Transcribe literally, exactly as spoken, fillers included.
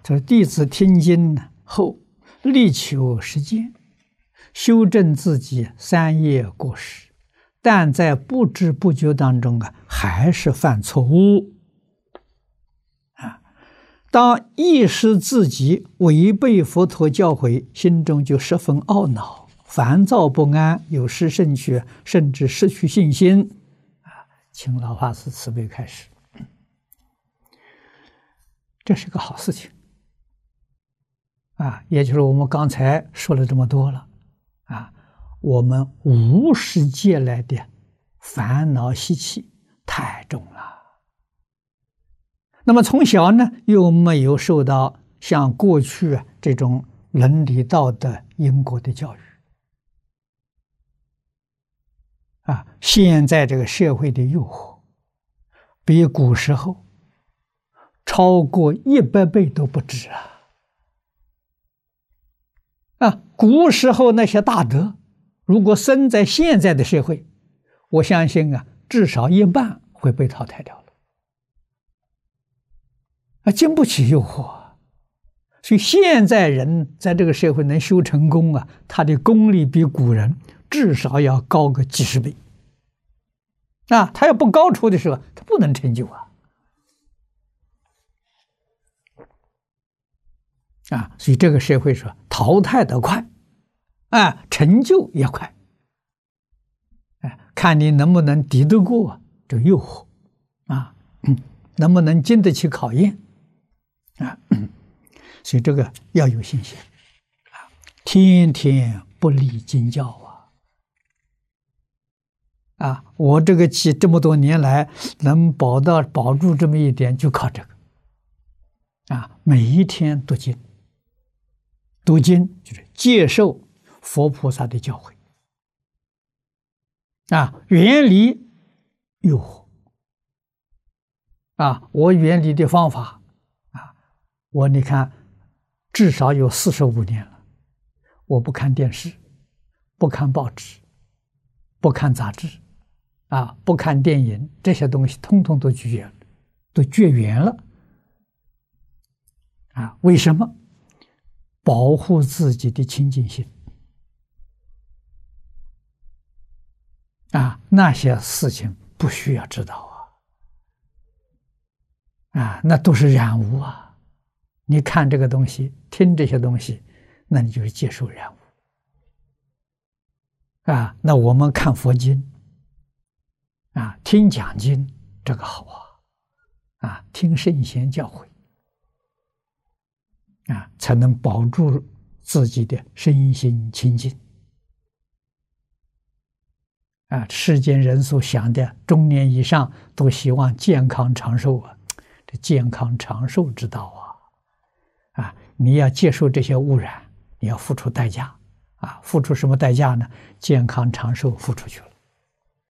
这弟子听经后，力求实践，修正自己三业过失，但在不知不觉当中啊，还是犯错误啊。当意识自己违背佛陀教诲，心中就十分懊恼、烦躁不安，有失正确，甚至失去信心啊。请老法师慈悲开示，这是个好事情啊，也就是我们刚才说了这么多了啊，我们无始劫来的烦恼习气太重了。那么从小呢，又没有受到像过去这种伦理道德因果的教育啊，现在这个社会的诱惑比古时候超过一百倍都不止啊！啊，古时候那些大德，如果生在现在的社会，我相信啊，至少一半会被淘汰掉了。啊，经不起诱惑啊！所以现在人在这个社会能修成功啊，他的功力比古人至少要高个几十倍。啊，他要不高出的时候，他不能成就啊。啊，所以这个社会说淘汰得快，啊，成就也快，哎，看你能不能抵得过这诱惑，啊，能不能经得起考验，啊，所以这个要有信心，啊，天天不离经教啊，啊，我这个气这么多年来能保到保住这么一点，就靠这个，啊，每一天读经。读经就是接受佛菩萨的教诲啊，远离诱惑啊。我远离的方法啊，我你看至少有四十五年了，我不看电视，不看报纸，不看杂志啊，不看电影，这些东西通通都绝缘，都绝缘了啊。为什么？保护自己的清净心啊，那些事情不需要知道啊，啊，那都是染污啊。你看这个东西，听这些东西，那你就是接受染污啊。那我们看佛经啊，听讲经，这个好啊，啊，听圣贤教诲。啊，才能保住自己的身心清净啊！世间人所想的中年以上都希望健康长寿啊，这健康长寿之道啊，啊，你要接受这些污染，你要付出代价啊！付出什么代价呢？健康长寿付出去了。